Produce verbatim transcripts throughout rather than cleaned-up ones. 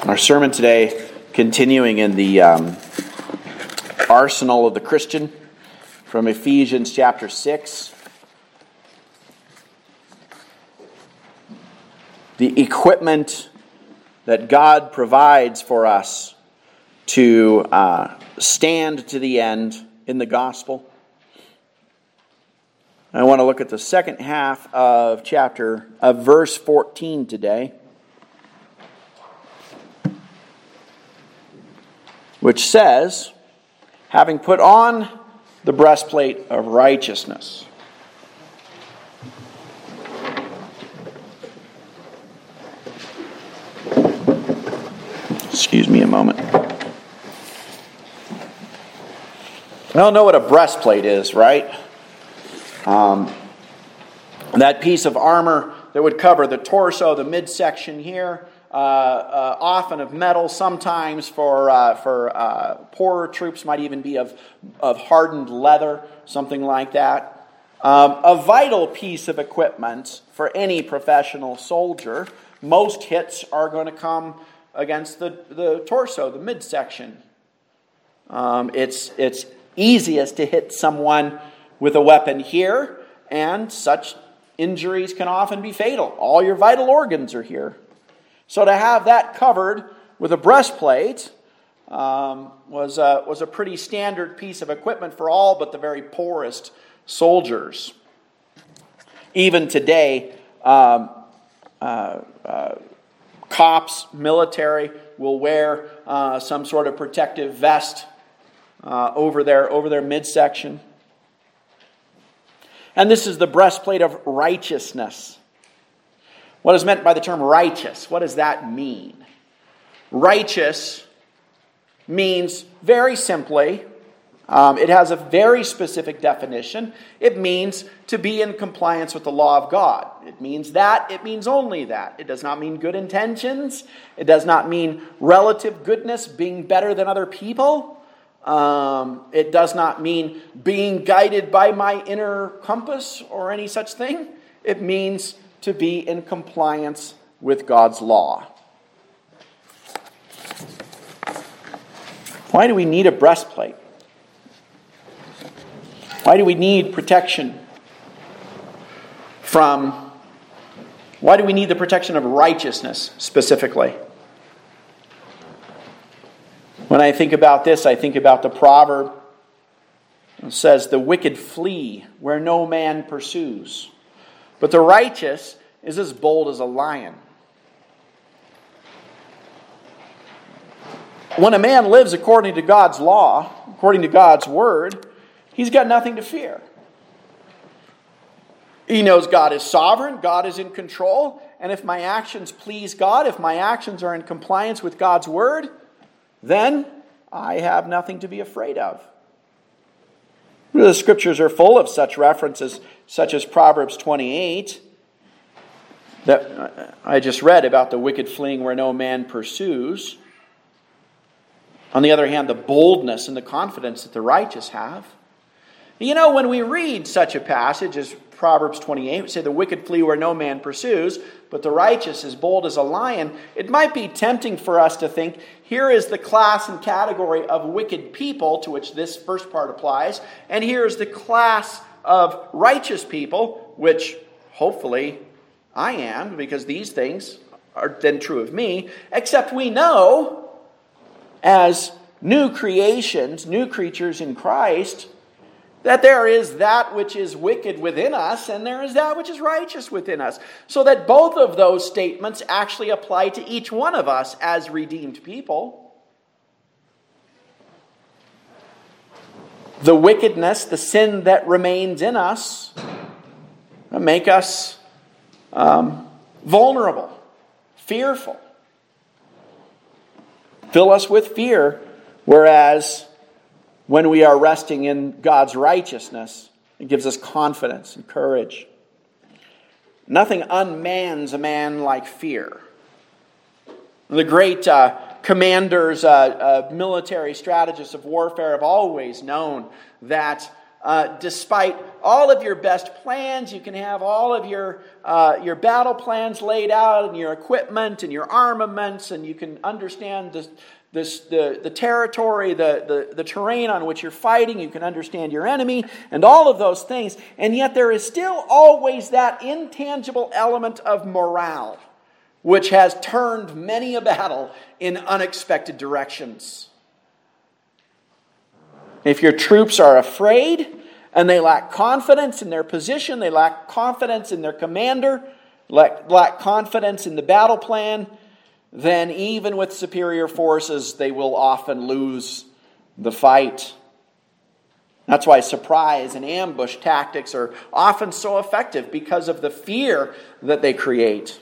Our sermon today, continuing in the um, arsenal of the Christian, from Ephesians chapter six. The equipment that God provides for us to uh, stand to the end in the gospel. I want to look at the second half of chapter of verse fourteen today, which says, having put on the breastplate of righteousness. Excuse me a moment. We all know what a breastplate is, right? Um, that piece of armor that would cover the torso, the midsection here, uh, uh, often of metal, sometimes for uh, for uh, poorer troops might even be of, of hardened leather, something like that. Um, a vital piece of equipment for any professional soldier. Most hits are going to come against the, the torso, the midsection. Um, it's, it's easiest to hit someone with a weapon here, and such injuries can often be fatal. All your vital organs are here. So to have that covered with a breastplate um, was, a, was a pretty standard piece of equipment for all but the very poorest soldiers. Even today, um, uh, uh, cops, military will wear uh, some sort of protective vest uh, over their, over their midsection. And this is the breastplate of righteousness. What is meant by the term righteous? What does that mean? Righteous means, very simply, um, it has a very specific definition. It means to be in compliance with the law of God. It means that. It means only that. It does not mean good intentions. It does not mean relative goodness, being better than other people. Um, it does not mean being guided by my inner compass or any such thing. It means to be in compliance with God's law. Why do we need a breastplate? Why do we need protection from, why do we need the protection of righteousness specifically? When I think about this, I think about the proverb. It says, the wicked flee where no man pursues, but the righteous is as bold as a lion. When a man lives according to God's law, according to God's word, he's got nothing to fear. He knows God is sovereign, God is in control, and if my actions please God, if my actions are in compliance with God's word, then I have nothing to be afraid of. The scriptures are full of such references, such as Proverbs twenty-eight, that I just read about the wicked fleeing where no man pursues. On the other hand, the boldness and the confidence that the righteous have. You know, when we read such a passage as Proverbs twenty-eight, we say the wicked flee where no man pursues, but the righteous is bold as a lion. It might be tempting for us to think, here is the class and category of wicked people to which this first part applies, and here is the class of righteous people, which hopefully I am, because these things are then true of me, except we know, as new creations, new creatures in Christ, that there is that which is wicked within us, and there is that which is righteous within us. So that both of those statements actually apply to each one of us as redeemed people. The wickedness, the sin that remains in us, make us um, vulnerable, fearful. Fill us with fear, whereas when we are resting in God's righteousness, it gives us confidence and courage. Nothing unmans a man like fear. The great uh, commanders, uh, uh, military strategists of warfare have always known that Uh, despite all of your best plans, you can have all of your uh, your battle plans laid out and your equipment and your armaments, and you can understand the, this, the, the territory, the, the, the terrain on which you're fighting. You can understand your enemy and all of those things. And yet there is still always that intangible element of morale, which has turned many a battle in unexpected directions. If your troops are afraid and they lack confidence in their position, they lack confidence in their commander, lack, lack confidence in the battle plan, then even with superior forces, they will often lose the fight. That's why surprise and ambush tactics are often so effective, because of the fear that they create.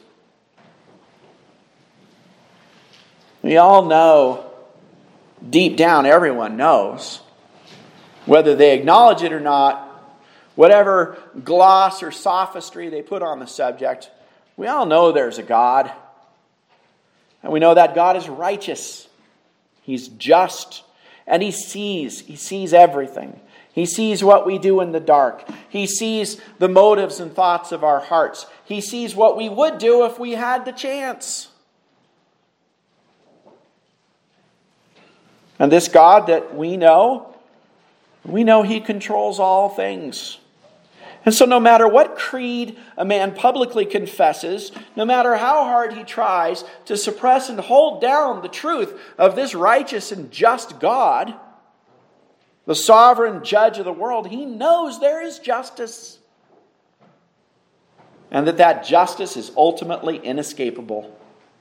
We all know, deep down everyone knows, whether they acknowledge it or not, whatever gloss or sophistry they put on the subject, we all know there's a God. And we know that God is righteous. He's just. And He sees. He sees everything. He sees what we do in the dark. He sees the motives and thoughts of our hearts. He sees what we would do if we had the chance. And this God that we know, we know He controls all things. And so no matter what creed a man publicly confesses, no matter how hard he tries to suppress and hold down the truth of this righteous and just God, the sovereign judge of the world, He knows there is justice. And that that justice is ultimately inescapable.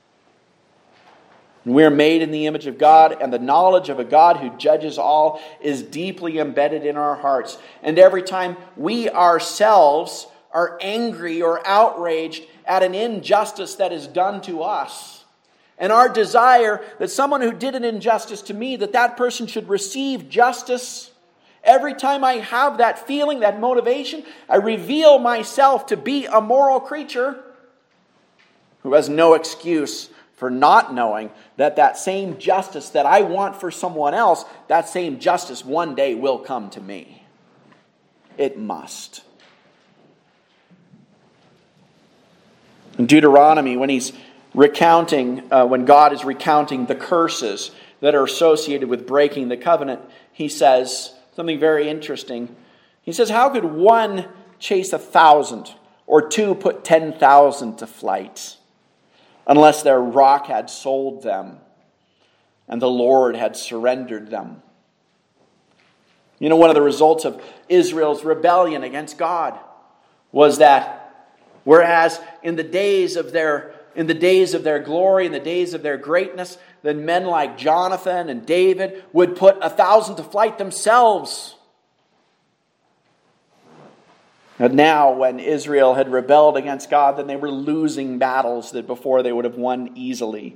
We are made in the image of God, and the knowledge of a God who judges all is deeply embedded in our hearts. And every time we ourselves are angry or outraged at an injustice that is done to us, and our desire that someone who did an injustice to me, that that person should receive justice, every time I have that feeling, that motivation, I reveal myself to be a moral creature who has no excuse for not knowing that that same justice that I want for someone else, that same justice one day will come to me. It must. In Deuteronomy, when he's recounting, uh, when God is recounting the curses that are associated with breaking the covenant, he says something very interesting. He says, how could one chase a thousand or two put ten thousand to flight, unless their rock had sold them and the Lord had surrendered them? You know, one of the results of Israel's rebellion against God was that whereas in the days of their in the days of their glory, in the days of their greatness, then men like Jonathan and David would put a thousand to flight themselves. And now, when Israel had rebelled against God, then they were losing battles that before they would have won easily.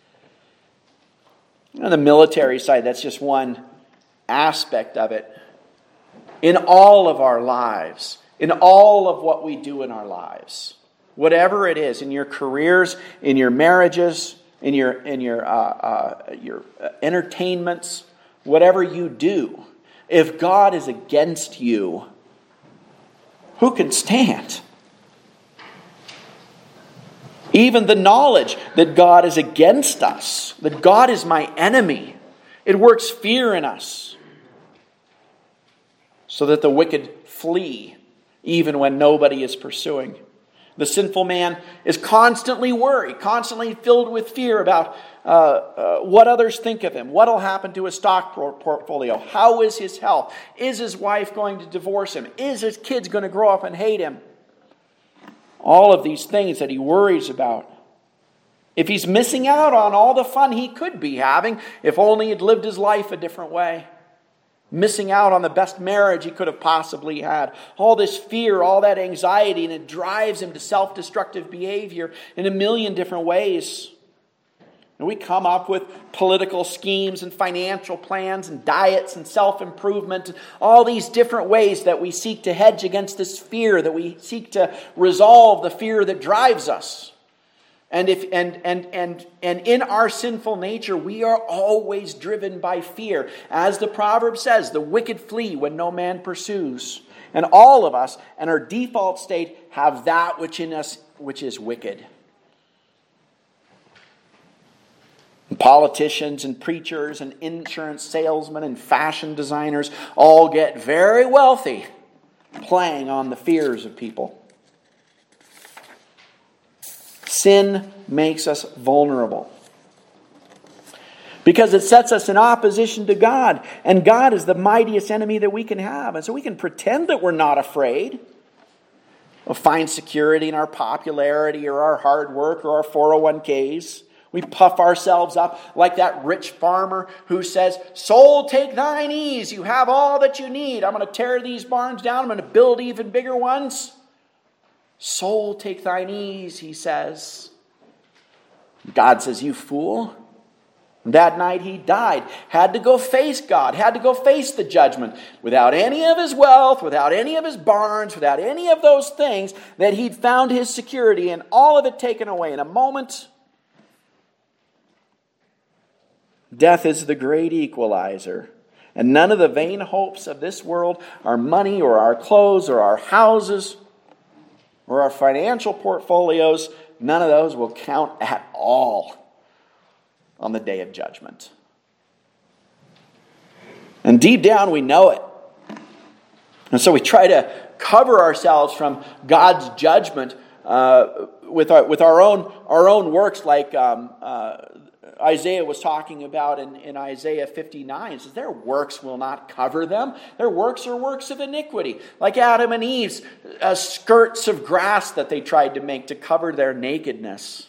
On the military side, that's just one aspect of it. In all of our lives, in all of what we do in our lives, whatever it is, in your careers, in your marriages, in your in your uh, uh, your entertainments, whatever you do, if God is against you, who can stand? Even the knowledge that God is against us, that God is my enemy, it works fear in us, so that the wicked flee even when nobody is pursuing. The sinful man is constantly worried, constantly filled with fear about uh, uh, what others think of him, what will happen to his stock portfolio, how is his health, is his wife going to divorce him, is his kids going to grow up and hate him. All of these things that he worries about. If he's missing out on all the fun he could be having, if only he'd lived his life a different way. Missing out on the best marriage he could have possibly had. All this fear, all that anxiety, and it drives him to self-destructive behavior in a million different ways. And we come up with political schemes and financial plans and diets and self-improvement, all these different ways that we seek to hedge against this fear, that we seek to resolve the fear that drives us. And if and and and and in our sinful nature, we are always driven by fear. As the proverb says, the wicked flee when no man pursues. And all of us, in our default state, have that which in us which is wicked. And politicians and preachers and insurance salesmen and fashion designers all get very wealthy playing on the fears of people. Sin makes us vulnerable because it sets us in opposition to God. And God is the mightiest enemy that we can have. And so we can pretend that we're not afraid. We'll find security in our popularity or our hard work or our four oh one k's. We puff ourselves up like that rich farmer who says, "Soul, take thine ease. You have all that you need. I'm going to tear these barns down. I'm going to build even bigger ones." Soul, take thine ease, he says. God says, "You fool." That night he died, had to go face God, had to go face the judgment without any of his wealth, without any of his barns, without any of those things that he'd found his security in, all of it taken away in a moment. Death is the great equalizer. And none of the vain hopes of this world, our money or our clothes or our houses or our financial portfolios, none of those will count at all on the day of judgment. And deep down we know it. And so we try to cover ourselves from God's judgment uh, with our with our own our own works, like um, uh, Isaiah was talking about in, in Isaiah fifty-nine. It says, "Their works will not cover them. Their works are works of iniquity." Like Adam and Eve's uh, skirts of grass that they tried to make to cover their nakedness.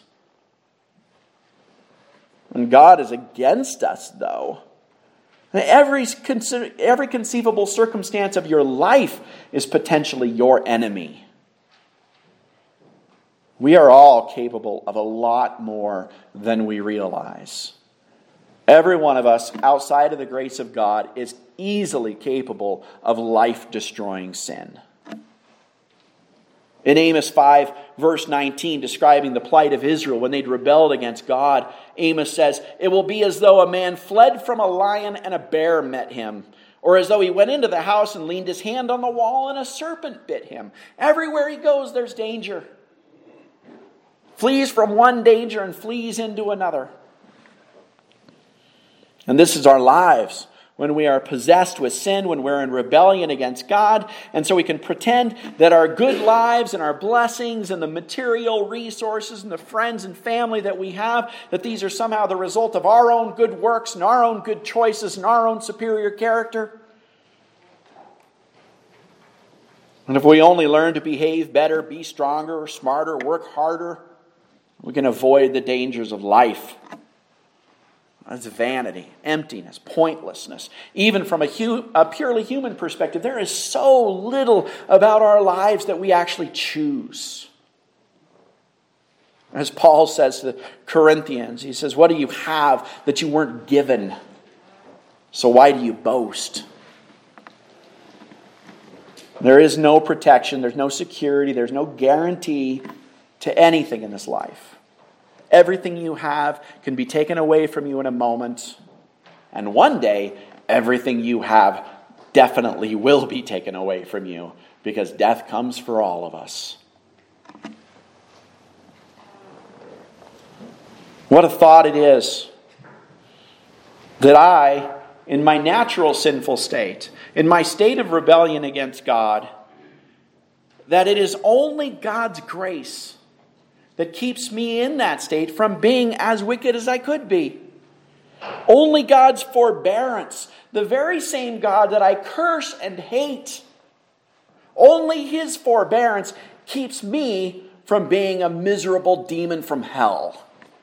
And God is against us, though. Every, every conceivable circumstance of your life is potentially your enemy. We are all capable of a lot more than we realize. Every one of us, outside of the grace of God, is easily capable of life-destroying sin. In Amos five, verse nineteen, describing the plight of Israel when they'd rebelled against God, Amos says, "It will be as though a man fled from a lion and a bear met him, or as though he went into the house and leaned his hand on the wall and a serpent bit him." Everywhere he goes, there's danger. Flees from one danger and flees into another. And this is our lives when we are possessed with sin, when we're in rebellion against God. And so we can pretend that our good lives and our blessings and the material resources and the friends and family that we have, that these are somehow the result of our own good works and our own good choices and our own superior character. And if we only learn to behave better, be stronger or smarter, work harder, we can avoid the dangers of life. That's vanity, emptiness, pointlessness. Even from a, hu- a purely human perspective, there is so little about our lives that we actually choose. As Paul says to the Corinthians, he says, "What do you have that you weren't given? So why do you boast?" There is no protection, there's no security, there's no guarantee to anything in this life. Everything you have can be taken away from you in a moment. And one day, everything you have definitely will be taken away from you, because death comes for all of us. What a thought it is that I, in my natural sinful state, in my state of rebellion against God, that it is only God's grace that keeps me in that state from being as wicked as I could be. Only God's forbearance, the very same God that I curse and hate, only His forbearance keeps me from being a miserable demon from hell.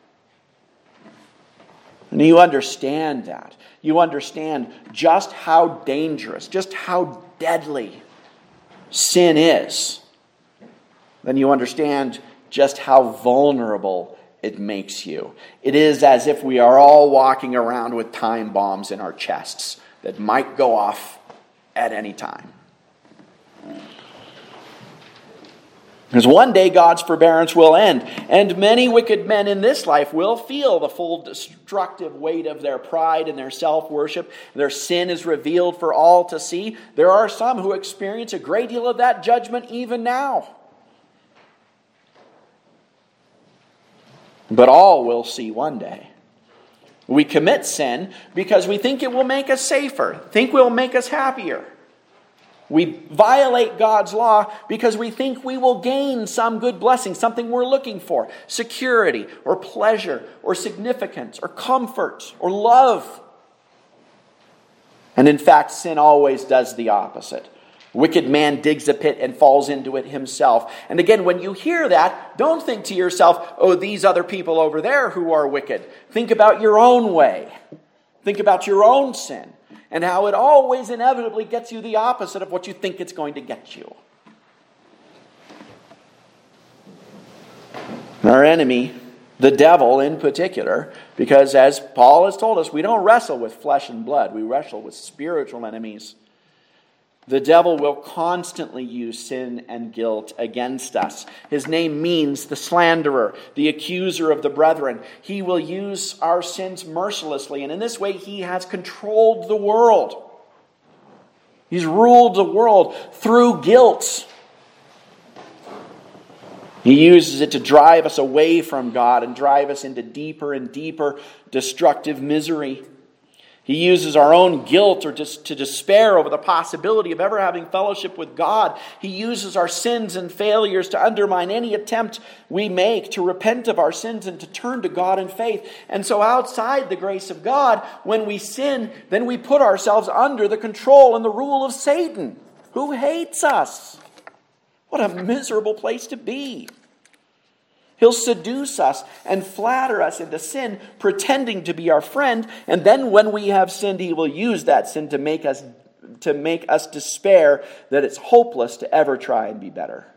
And you understand that. You understand just how dangerous, just how deadly sin is. Then you understand just how vulnerable it makes you. It is as if we are all walking around with time bombs in our chests that might go off at any time. Because one day God's forbearance will end, and many wicked men in this life will feel the full destructive weight of their pride and their self-worship. Their sin is revealed for all to see. There are some who experience a great deal of that judgment even now. But all will see one day. We commit sin because we think it will make us safer, think it will make us happier. We violate God's law because we think we will gain some good blessing, something we're looking for, security or pleasure or significance or comfort or love. And in fact, sin always does the opposite. Wicked man digs a pit and falls into it himself. And again, when you hear that, don't think to yourself, oh, these other people over there who are wicked. Think about your own way. Think about your own sin. And how it always inevitably gets you the opposite of what you think it's going to get you. Our enemy, the devil in particular, because as Paul has told us, we don't wrestle with flesh and blood. We wrestle with spiritual enemies. The devil will constantly use sin and guilt against us. His name means the slanderer, the accuser of the brethren. He will use our sins mercilessly, and in this way he has controlled the world. He's ruled the world through guilt. He uses it to drive us away from God and drive us into deeper and deeper destructive misery. He uses our own guilt or just to despair over the possibility of ever having fellowship with God. He uses our sins and failures to undermine any attempt we make to repent of our sins and to turn to God in faith. And so outside the grace of God, when we sin, then we put ourselves under the control and the rule of Satan, who hates us. What a miserable place to be. He'll seduce us and flatter us into sin, pretending to be our friend. And then when we have sinned, he will use that sin to make us, to make us despair that it's hopeless to ever try and be better.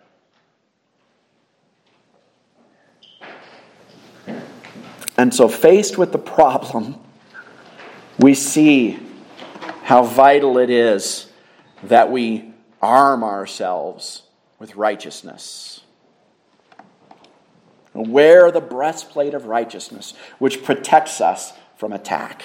And so faced with the problem, we see how vital it is that we arm ourselves with righteousness. Wear the breastplate of righteousness, which protects us from attack.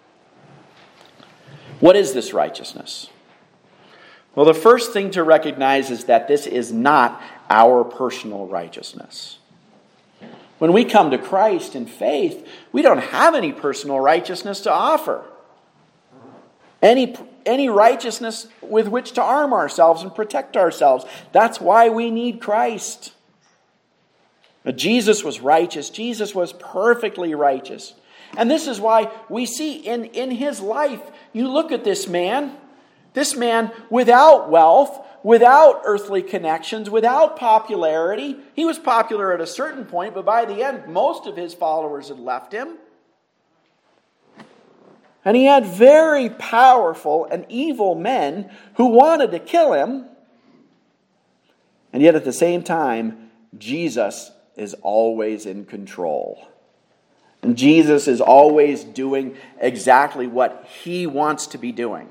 What is this righteousness? Well, the first thing to recognize is that this is not our personal righteousness. When we come to Christ in faith, we don't have any personal righteousness to offer. Any, any righteousness with which to arm ourselves and protect ourselves. That's why we need Christ. Jesus was righteous. Jesus was perfectly righteous. And this is why we see in, in his life, you look at this man, this man without wealth, without earthly connections, without popularity. He was popular at a certain point, but by the end, most of his followers had left him. And he had very powerful and evil men who wanted to kill him. And yet at the same time, Jesus is always in control. And Jesus is always doing exactly what he wants to be doing.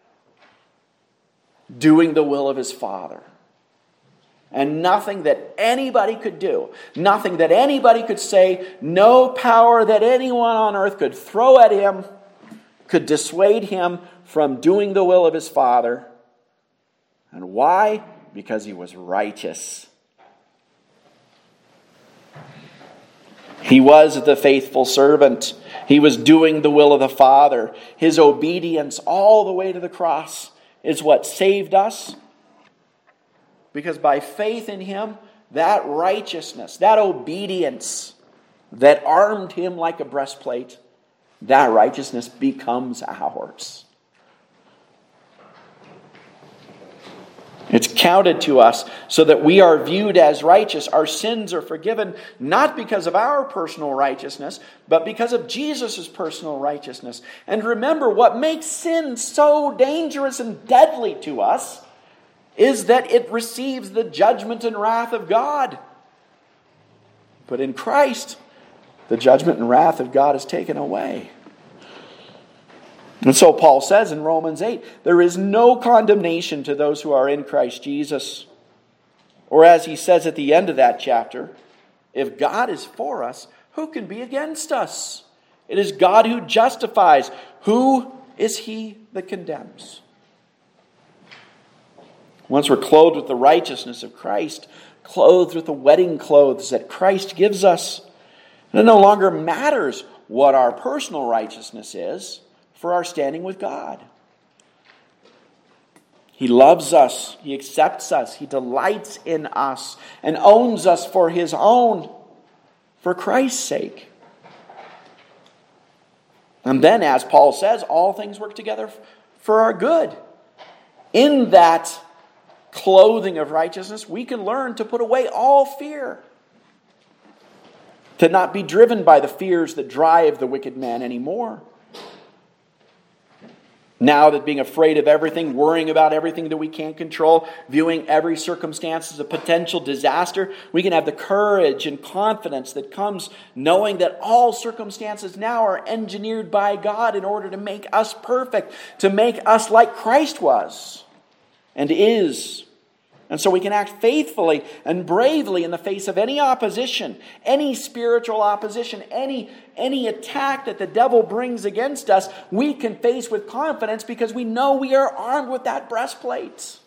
Doing the will of his Father. And nothing that anybody could do, nothing that anybody could say, no power that anyone on earth could throw at him could dissuade him from doing the will of his Father. And why? Because he was righteous. He was the faithful servant. He was doing the will of the Father. His obedience all the way to the cross is what saved us. Because by faith in him, that righteousness, that obedience that armed him like a breastplate, that righteousness becomes ours. It's counted to us so that we are viewed as righteous. Our sins are forgiven not because of our personal righteousness, but because of Jesus' personal righteousness. And remember, what makes sin so dangerous and deadly to us is that it receives the judgment and wrath of God. But in Christ, the judgment and wrath of God is taken away. And so Paul says in Romans eight, there is no condemnation to those who are in Christ Jesus. Or as he says at the end of that chapter, if God is for us, who can be against us? It is God who justifies. Who is he that condemns? Once we're clothed with the righteousness of Christ, clothed with the wedding clothes that Christ gives us, and it no longer matters what our personal righteousness is for our standing with God. He loves us, he accepts us, he delights in us, and owns us for his own, for Christ's sake. And then, as Paul says, all things work together for our good. In that clothing of righteousness, we can learn to put away all fear. To not be driven by the fears that drive the wicked man anymore. Now that being afraid of everything, worrying about everything that we can't control, viewing every circumstance as a potential disaster, we can have the courage and confidence that comes knowing that all circumstances now are engineered by God in order to make us perfect, to make us like Christ was and is. And so we can act faithfully and bravely in the face of any opposition, any spiritual opposition, any, any attack that the devil brings against us, we can face with confidence because we know we are armed with that breastplate.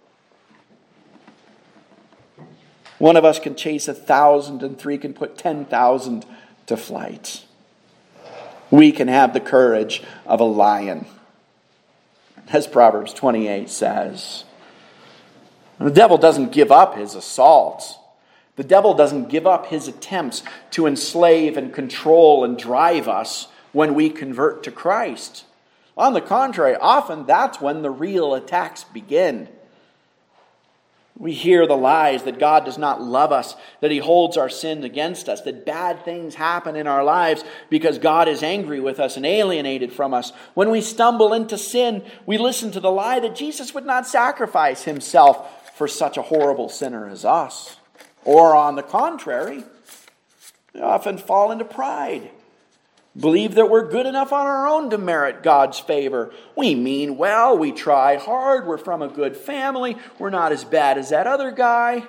One of us can chase a thousand and three can put ten thousand to flight. We can have the courage of a lion, as Proverbs twenty-eight says. The devil doesn't give up his assaults. The devil doesn't give up his attempts to enslave and control and drive us when we convert to Christ. On the contrary, often that's when the real attacks begin. We hear the lies that God does not love us, that he holds our sin against us, that bad things happen in our lives because God is angry with us and alienated from us. When we stumble into sin, we listen to the lie that Jesus would not sacrifice himself for such a horrible sinner as us. Or on the contrary, we often fall into pride. Believe that we're good enough on our own to merit God's favor. We mean well, we try hard, we're from a good family, we're not as bad as that other guy.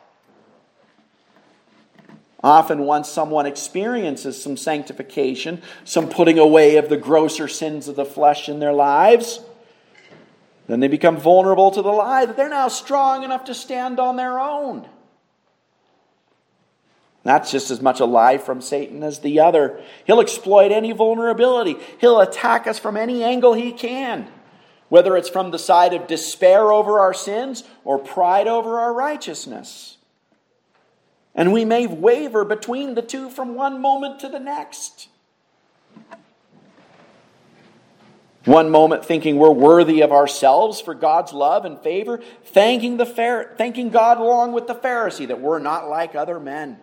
Often once someone experiences some sanctification, some putting away of the grosser sins of the flesh in their lives, then they become vulnerable to the lie that they're now strong enough to stand on their own. That's just as much a lie from Satan as the other. He'll exploit any vulnerability. He'll attack us from any angle he can, whether it's from the side of despair over our sins or pride over our righteousness. And we may waver between the two from one moment to the next. One moment thinking we're worthy of ourselves for God's love and favor, thanking the Phar- thanking God along with the Pharisee that we're not like other men.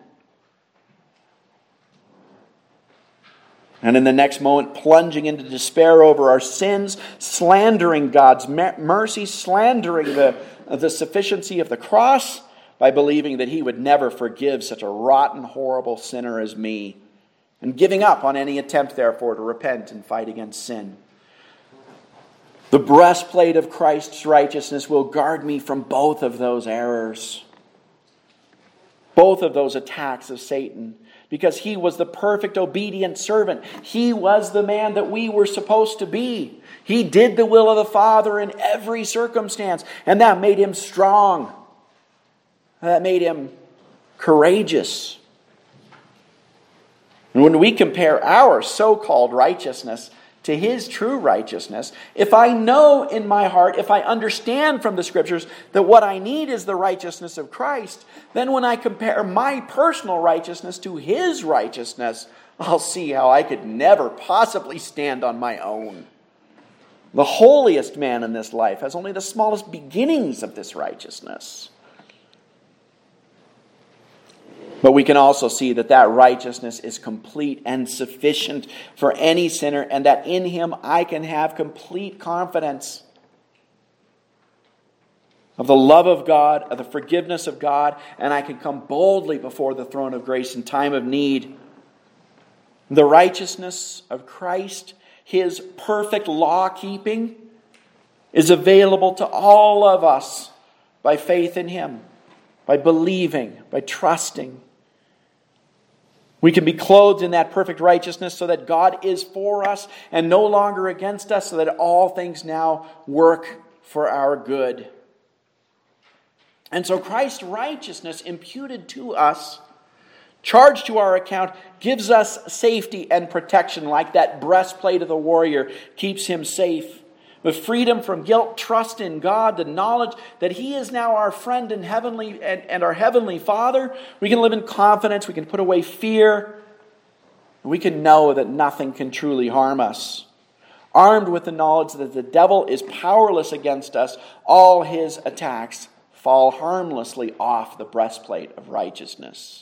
And in the next moment, plunging into despair over our sins, slandering God's mercy, slandering the, the sufficiency of the cross by believing that he would never forgive such a rotten, horrible sinner as me, and giving up on any attempt, therefore, to repent and fight against sin. The breastplate of Christ's righteousness will guard me from both of those errors, both of those attacks of Satan, because he was the perfect obedient servant. He was the man that we were supposed to be. He did the will of the Father in every circumstance, and that made him strong. That made him courageous. And when we compare our so-called righteousness to his true righteousness, if I know in my heart, if I understand from the Scriptures that what I need is the righteousness of Christ, then when I compare my personal righteousness to his righteousness, I'll see how I could never possibly stand on my own. The holiest man in this life has only the smallest beginnings of this righteousness. But we can also see that that righteousness is complete and sufficient for any sinner, and that in him I can have complete confidence of the love of God, of the forgiveness of God, and I can come boldly before the throne of grace in time of need. The righteousness of Christ, his perfect law-keeping, is available to all of us by faith in him. by believing, by trusting. We can be clothed in that perfect righteousness so that God is for us and no longer against us, so that all things now work for our good. And so Christ's righteousness imputed to us, charged to our account, gives us safety and protection, like that breastplate of the warrior keeps him safe. With freedom from guilt, trust in God, the knowledge that He is now our friend and heavenly and, and our heavenly Father, we can live in confidence, we can put away fear, we can know that nothing can truly harm us. Armed with the knowledge that the devil is powerless against us, all his attacks fall harmlessly off the breastplate of righteousness.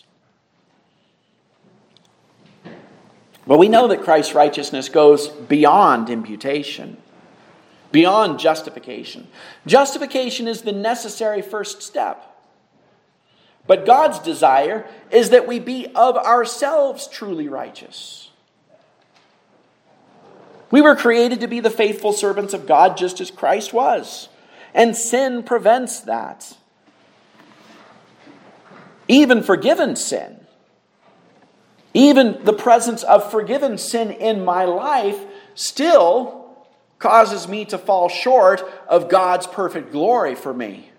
But we know that Christ's righteousness goes beyond imputation, beyond justification. Justification is the necessary first step. But God's desire is that we be of ourselves truly righteous. We were created to be the faithful servants of God just as Christ was. And sin prevents that. Even forgiven sin, even the presence of forgiven sin in my life still causes me to fall short of God's perfect glory for me.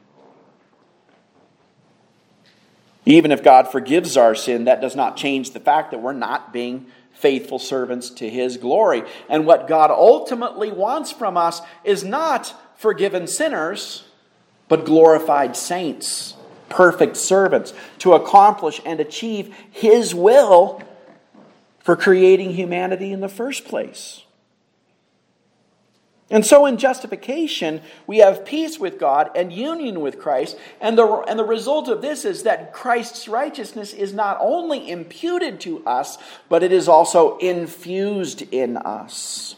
Even if God forgives our sin, that does not change the fact that we're not being faithful servants to His glory. And what God ultimately wants from us is not forgiven sinners, but glorified saints, perfect servants, to accomplish and achieve His will for creating humanity in the first place. And so in justification, we have peace with God and union with Christ. And the, and the result of this is that Christ's righteousness is not only imputed to us, but it is also infused in us.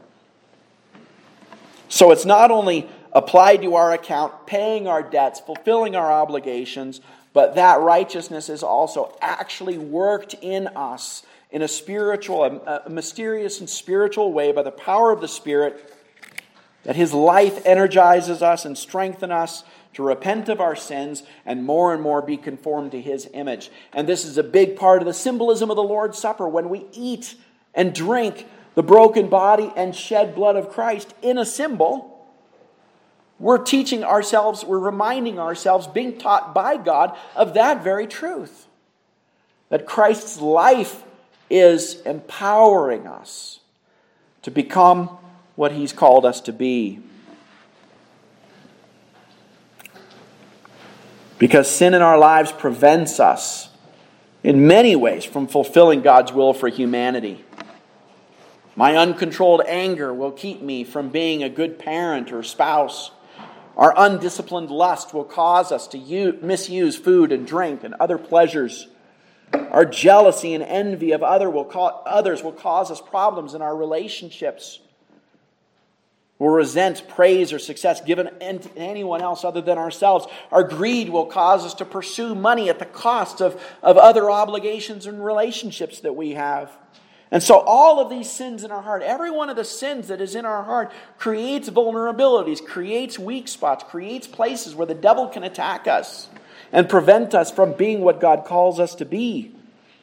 So it's not only applied to our account, paying our debts, fulfilling our obligations, but that righteousness is also actually worked in us in a spiritual, a, a mysterious and spiritual way by the power of the Spirit, that His life energizes us and strengthens us to repent of our sins and more and more be conformed to His image. And this is a big part of the symbolism of the Lord's Supper. When we eat and drink the broken body and shed blood of Christ in a symbol, we're teaching ourselves, we're reminding ourselves, being taught by God of that very truth. That Christ's life is empowering us to become what He's called us to be. Because sin in our lives prevents us in many ways from fulfilling God's will for humanity. My uncontrolled anger will keep me from being a good parent or spouse. Our undisciplined lust will cause us to use, misuse food and drink and other pleasures. Our jealousy and envy of other will ca- others will cause us problems in our relationships. We'll resent praise or success given to anyone else other than ourselves. Our greed will cause us to pursue money at the cost of, of other obligations and relationships that we have. And so all of these sins in our heart, every one of the sins that is in our heart creates vulnerabilities, creates weak spots, creates places where the devil can attack us and prevent us from being what God calls us to be.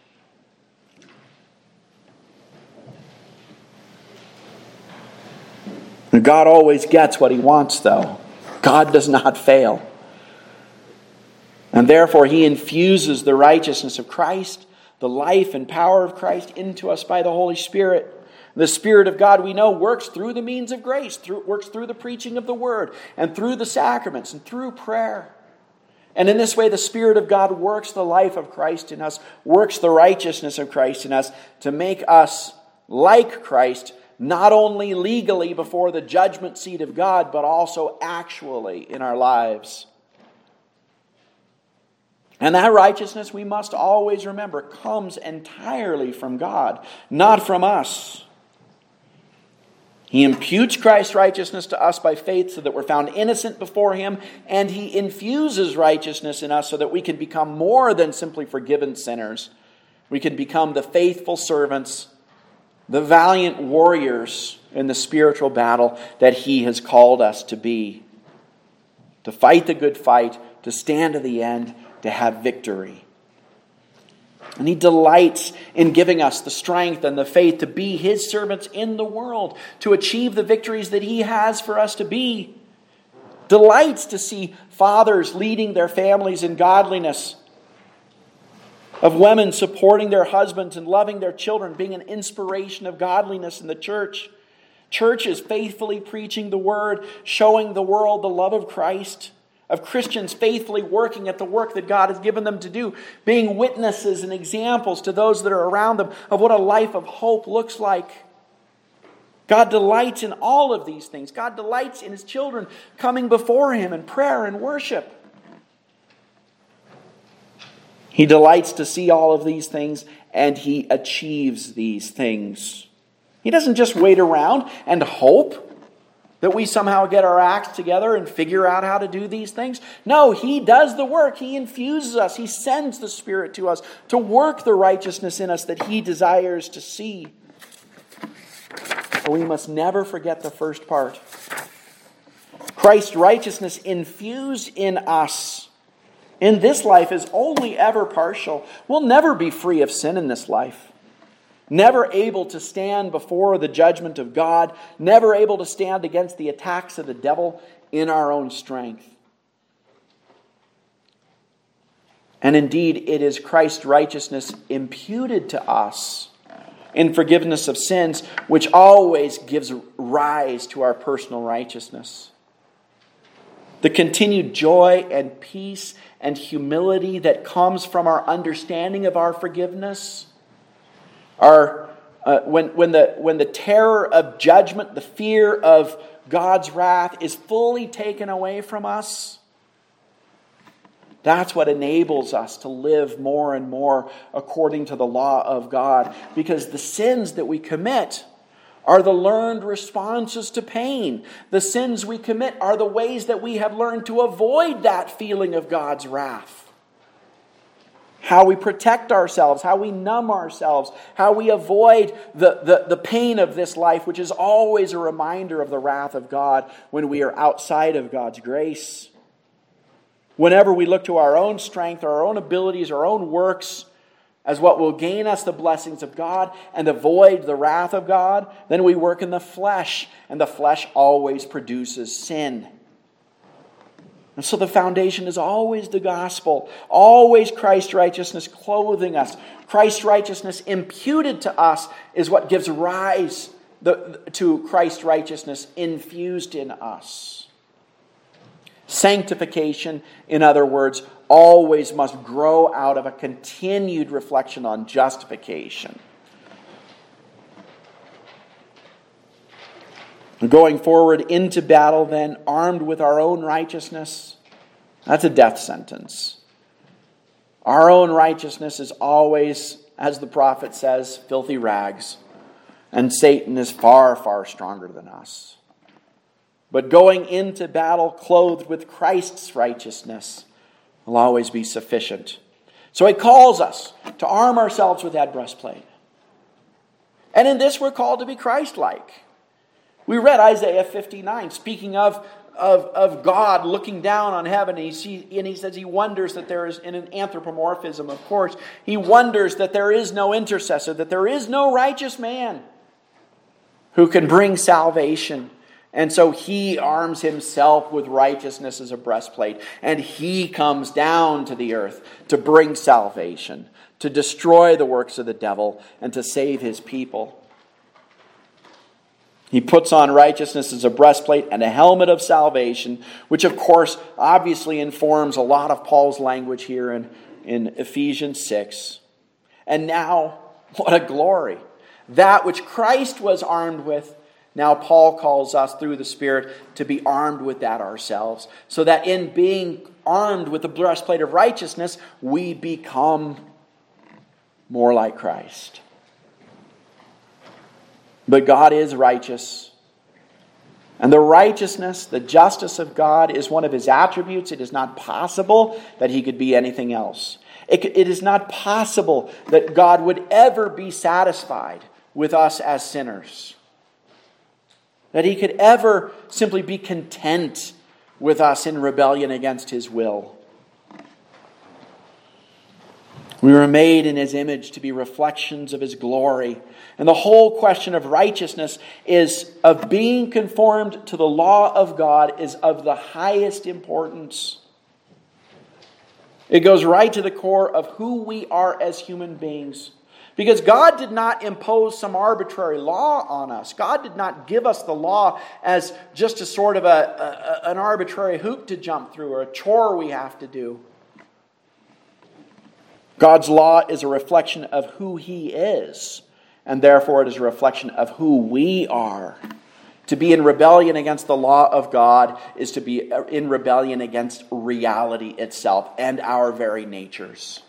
And God always gets what He wants, though. God does not fail. And therefore, He infuses the righteousness of Christ, the life and power of Christ into us by the Holy Spirit. The Spirit of God, we know, works through the means of grace, through, works through the preaching of the Word, and through the sacraments, and through prayer. And in this way, the Spirit of God works the life of Christ in us, works the righteousness of Christ in us, to make us like Christ, not only legally before the judgment seat of God, but also actually in our lives. And that righteousness, we must always remember, comes entirely from God, not from us. He imputes Christ's righteousness to us by faith so that we're found innocent before Him, and He infuses righteousness in us so that we can become more than simply forgiven sinners. We can become the faithful servants, the valiant warriors in the spiritual battle that He has called us to be. To fight the good fight, to stand to the end, to have victory. And He delights in giving us the strength and the faith to be His servants in the world, to achieve the victories that He has for us to be. Delights to see fathers leading their families in godliness, of women supporting their husbands and loving their children, being an inspiration of godliness in the church. Churches faithfully preaching the Word, showing the world the love of Christ. Of Christians faithfully working at the work that God has given them to do, being witnesses and examples to those that are around them of what a life of hope looks like. God delights in all of these things. God delights in His children coming before Him in prayer and worship. He delights to see all of these things, and He achieves these things. He doesn't just wait around and hope that we somehow get our acts together and figure out how to do these things. No, He does the work. He infuses us. He sends the Spirit to us to work the righteousness in us that He desires to see. But we must never forget the first part. Christ's righteousness infused in us in this life is only ever partial. We'll never be free of sin in this life. Never able to stand before the judgment of God. Never able to stand against the attacks of the devil in our own strength. And indeed, it is Christ's righteousness imputed to us in forgiveness of sins, which always gives rise to our personal righteousness. The continued joy and peace and humility that comes from our understanding of our forgiveness. Our, uh, when, when, the, when the terror of judgment, the fear of God's wrath is fully taken away from us, that's what enables us to live more and more according to the law of God. Because the sins that we commit are the learned responses to pain. The sins we commit are the ways that we have learned to avoid that feeling of God's wrath. How we protect ourselves, how we numb ourselves, how we avoid the, the, the pain of this life, which is always a reminder of the wrath of God when we are outside of God's grace. Whenever we look to our own strength, our own abilities, our own works, as what will gain us the blessings of God and avoid the wrath of God, then we work in the flesh, and the flesh always produces sin. And so the foundation is always the gospel, always Christ's righteousness clothing us. Christ's righteousness imputed to us is what gives rise to Christ's righteousness infused in us. Sanctification, in other words, always must grow out of a continued reflection on justification. Going forward into battle then, armed with our own righteousness, that's a death sentence. Our own righteousness is always, as the prophet says, filthy rags. And Satan is far, far stronger than us. But going into battle clothed with Christ's righteousness will always be sufficient. So He calls us to arm ourselves with that breastplate. And in this we're called to be Christ-like. We read Isaiah fifty-nine, speaking of, of, of God looking down on heaven. And he, sees, and he says he wonders that there is, in an anthropomorphism, of course, he wonders that there is no intercessor, that there is no righteous man who can bring salvation. And so He arms Himself with righteousness as a breastplate. And He comes down to the earth to bring salvation, to destroy the works of the devil, and to save His people. He puts on righteousness as a breastplate and a helmet of salvation, which of course obviously informs a lot of Paul's language here in, in Ephesians six. And now, what a glory! That which Christ was armed with, now Paul calls us through the Spirit to be armed with that ourselves. So that in being armed with the breastplate of righteousness, we become more like Christ. But God is righteous. And the righteousness, the justice of God is one of His attributes. It is not possible that He could be anything else. It, it is not possible that God would ever be satisfied with us as sinners. That He could ever simply be content with us in rebellion against His will. We were made in His image to be reflections of His glory. And the whole question of righteousness is of being conformed to the law of God is of the highest importance. It goes right to the core of who we are as human beings. Because God did not impose some arbitrary law on us. God did not give us the law as just a sort of a, a, an arbitrary hoop to jump through or a chore we have to do. God's law is a reflection of who He is, and therefore it is a reflection of who we are. To be in rebellion against the law of God is to be in rebellion against reality itself and our very natures.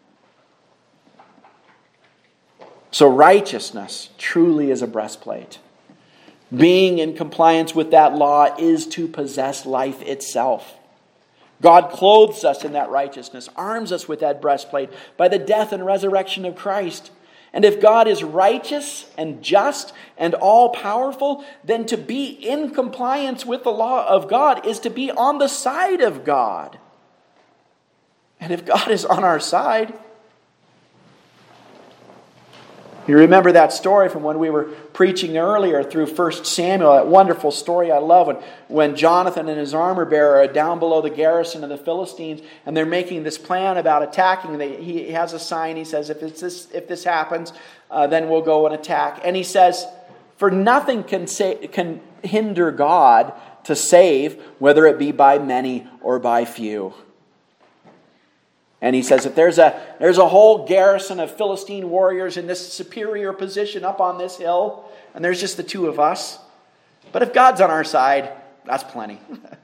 So righteousness truly is a breastplate. Being in compliance with that law is to possess life itself. God clothes us in that righteousness, arms us with that breastplate by the death and resurrection of Christ. And if God is righteous and just and all-powerful, then to be in compliance with the law of God is to be on the side of God. And if God is on our side, you remember that story from when we were preaching earlier through First Samuel, that wonderful story I love when, when Jonathan and his armor bearer are down below the garrison of the Philistines and they're making this plan about attacking. They, he has a sign, he says, if, it's this, if this happens, uh, then we'll go and attack. And he says, for nothing can, say, can hinder God to save, whether it be by many or by few. And he says, if there's a there's a whole garrison of Philistine warriors in this superior position up on this hill, and there's just the two of us, but if God's on our side, that's plenty.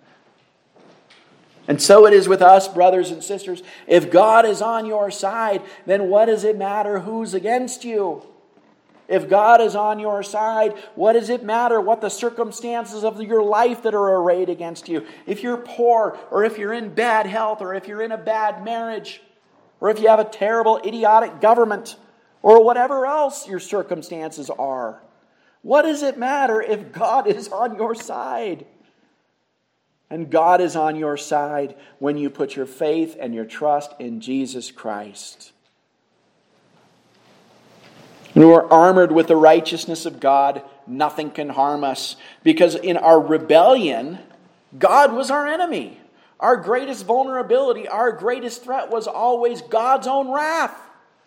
And so it is with us, brothers and sisters. If God is on your side, then what does it matter who's against you? If God is on your side, what does it matter what the circumstances of your life that are arrayed against you? If you're poor, or if you're in bad health, or if you're in a bad marriage, or if you have a terrible, idiotic government, or whatever else your circumstances are. What does it matter if God is on your side? And God is on your side when you put your faith and your trust in Jesus Christ. When we're armored with the righteousness of God, nothing can harm us. Because in our rebellion, God was our enemy. Our greatest vulnerability, our greatest threat was always God's own wrath.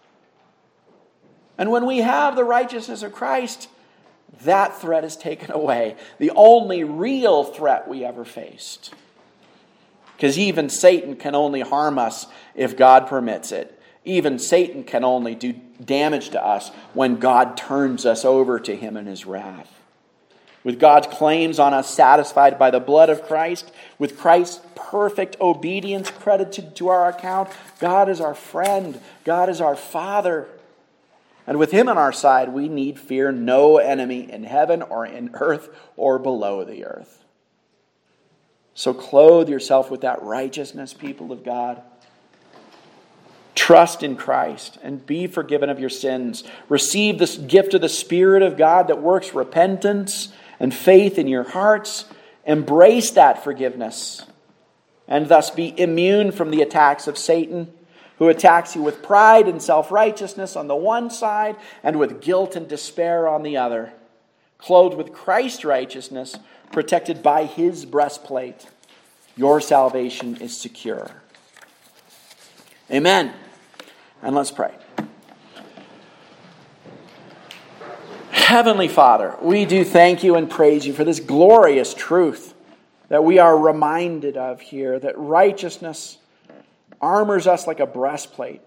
And when we have the righteousness of Christ, that threat is taken away. The only real threat we ever faced. Because even Satan can only harm us if God permits it. Even Satan can only do damage to us when God turns us over to him in his wrath. With God's claims on us satisfied by the blood of Christ, with Christ's perfect obedience credited to our account, God is our friend. God is our Father. And with him on our side, we need fear no enemy in heaven or in earth or below the earth. So clothe yourself with that righteousness, people of God. Trust in Christ and be forgiven of your sins. Receive this gift of the Spirit of God that works repentance and faith in your hearts. Embrace that forgiveness and thus be immune from the attacks of Satan, who attacks you with pride and self-righteousness on the one side and with guilt and despair on the other. Clothed with Christ's righteousness, protected by his breastplate, your salvation is secure. Amen. And let's pray. Heavenly Father, we do thank you and praise you for this glorious truth that we are reminded of here, that righteousness armors us like a breastplate.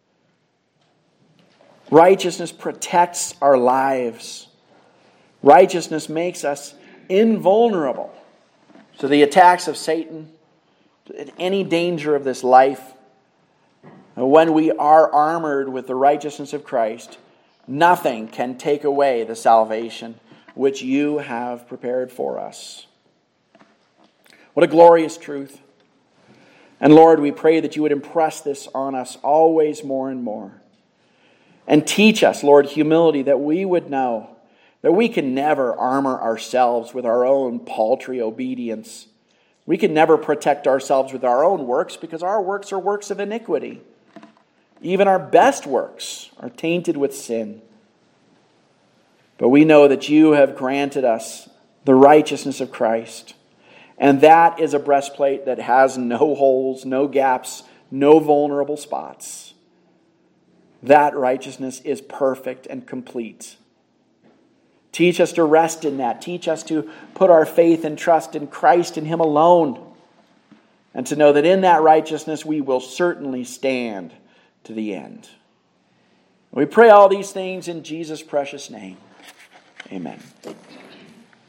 Righteousness protects our lives. Righteousness makes us invulnerable to the attacks of Satan, to any danger of this life. And when we are armored with the righteousness of Christ, nothing can take away the salvation which you have prepared for us. What a glorious truth. And Lord, we pray that you would impress this on us always more and more. And teach us, Lord, humility, that we would know that we can never armor ourselves with our own paltry obedience. We can never protect ourselves with our own works because our works are works of iniquity. Even our best works are tainted with sin. But we know that you have granted us the righteousness of Christ. And that is a breastplate that has no holes, no gaps, no vulnerable spots. That righteousness is perfect and complete. Teach us to rest in that. Teach us to put our faith and trust in Christ and Him alone. And to know that in that righteousness we will certainly stand to the end. We pray all these things in Jesus' precious name. Amen.